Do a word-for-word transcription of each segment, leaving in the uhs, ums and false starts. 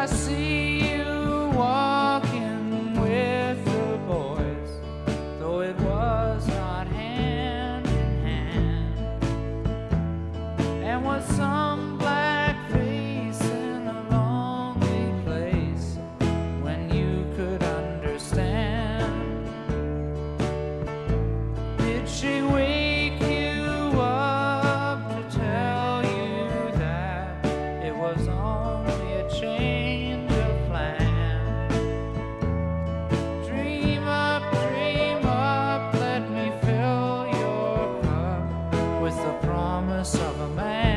I see you walking with the boys, though it was not hand in hand, and with some black face in a lonely place when you could understand. Did she wake you up to tell you that it was only a change of plan? Dream up, dream up, let me fill your cup with the promise of a man.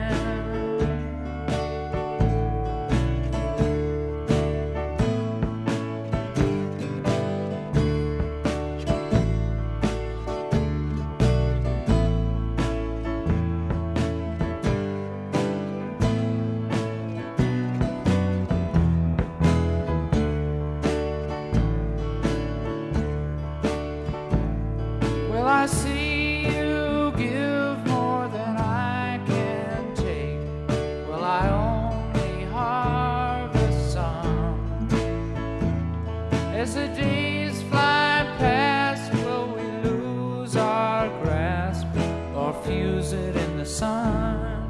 Well, I see you give more than I can take. Well, I only harvest some. As the days fly past, will we lose our grasp or fuse it in the sun?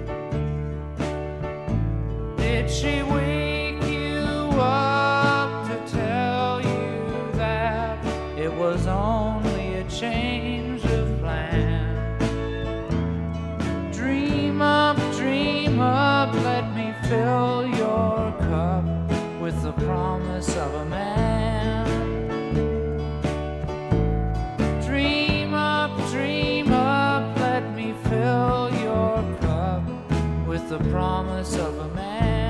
Did she wake you up to tell you that it was only a change of plan? Dream up, dream up, let me fill your cup with the promise of a man. Dream up, dream up, let me fill your cup with the promise of a man.